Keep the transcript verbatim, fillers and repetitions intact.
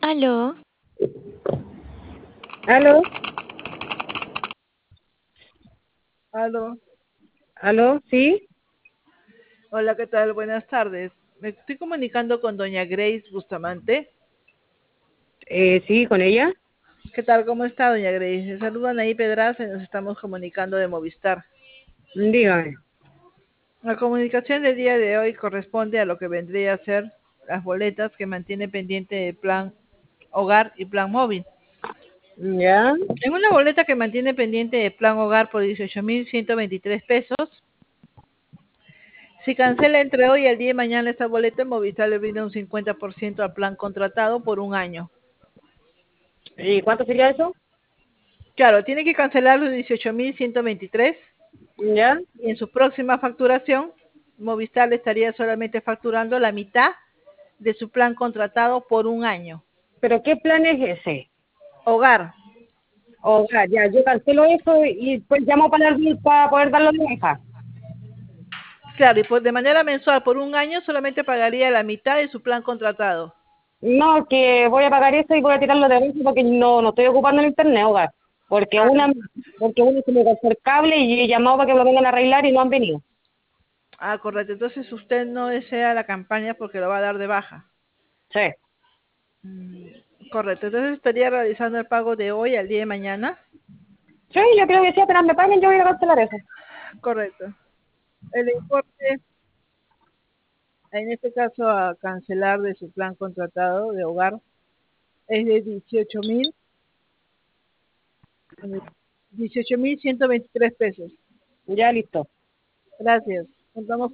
Aló. ¿Aló? Aló. ¿Aló? ¿Sí? Hola, ¿qué tal? Buenas tardes. Me estoy comunicando con doña Grace Bustamante. Eh, sí, con ella. ¿Qué tal? ¿Cómo está, doña Grace? Le saludan ahí Pedraza y nos estamos comunicando de Movistar. Dígame. La comunicación del día de hoy corresponde a lo que vendría a ser las boletas que mantiene pendiente el plan hogar y plan móvil. ¿Ya? En una boleta que mantiene pendiente el plan hogar por dieciocho mil ciento veintitrés pesos, si cancela entre hoy y el día de mañana esta boleta, Movistar le brinda un cincuenta por ciento al plan contratado por un año. ¿Y cuánto sería eso? Claro, tiene que cancelar los dieciocho mil ciento veintitrés ¿Ya? y en su próxima facturación, Movistar le estaría solamente facturando la mitad de su plan contratado por un año. ¿Pero qué plan es ese? Hogar. O sea, ya, yo cancelo eso y pues llamo para, el, para poder darlo de baja. Claro, y pues de manera mensual por un año solamente pagaría la mitad de su plan contratado. No, que voy a pagar eso y voy a tirarlo de baja porque no, no estoy ocupando el internet, hogar. Porque Ah, una, porque uno se me cortó el cable y he llamado para que me lo vengan a arreglar y no han venido. ah, correcto. Entonces usted no desea la campaña porque lo va a dar de baja. Sí. Mm, correcto. Entonces estaría realizando el pago de hoy al día de mañana. Sí, yo creo que sí, apenas me paguen yo voy a cancelar eso. Correcto. El importe, en este caso, a cancelar de su plan contratado de hogar es de dieciocho mil, dieciocho mil ciento veintitrés pesos. Ya listo. Gracias. Contamos